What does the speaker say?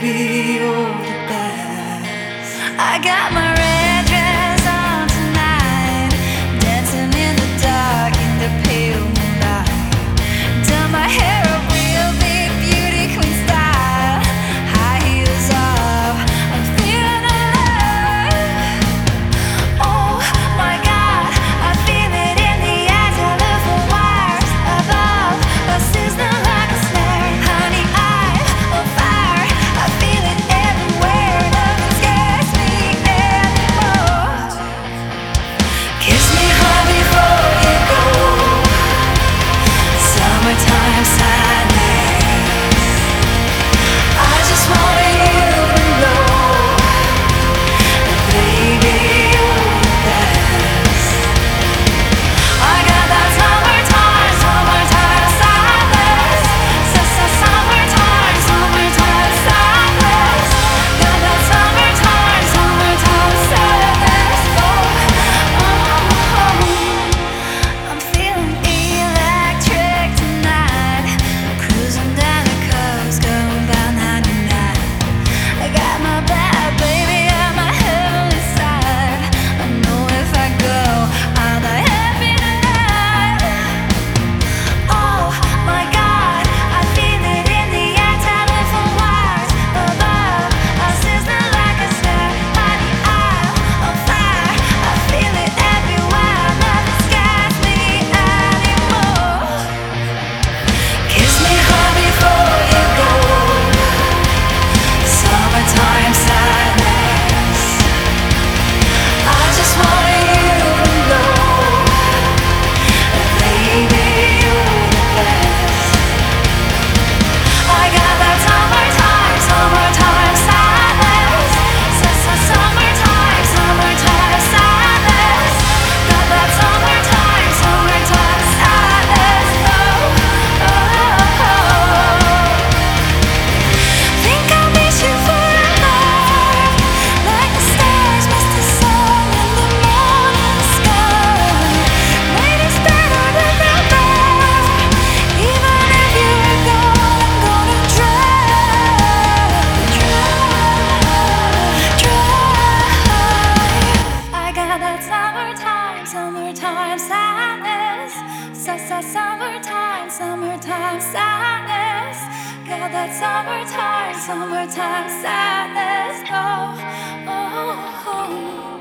baby, you're the best. I got my red dress on tonight, dancing in the dark in the pale moonlight. Done my hair up real big, beauty queen style, high heels off, I'm feeling alive. Oh my God, I feel it in the eyes, I live for wires above, a sizzling like a snare. Honey, I'm on fire, I feel it everywhere, nothing scares me anymore. Kiss me hard before you go, summertime sadness. I just wanted you to know that baby, you're the best. I got that summertime, summertime sadness. Summertime, summertime sadness. Got that summertime, summertime sadness. I'm feeling electric tonight, cruising down the coast, going down 99. I got my bad baby on my heavenly side. I know if I go, I'll die happy tonight. Oh my God, I feel it in the air, telephone wires above, I'm sizzling like a snare. Honey, I'm on fire, I feel it everywhere, nothing scares me anymore. Kiss me hard before you go, summertime sadness. I just wanted you to know that baby, you're the best. I got that summertime, summertime sadness. Summertime, summertime sadness. Got that summertime, summertime sadness. Oh, oh, oh. Think I'll miss you forever, like the stars miss the sun in the morning sky. Night is better than ever, even if you're gone. I'm gonna drive. I got that summertime, summertime sadness. Summertime, summertime sadness. Got that summertime, summertime sadness. Oh, oh, oh.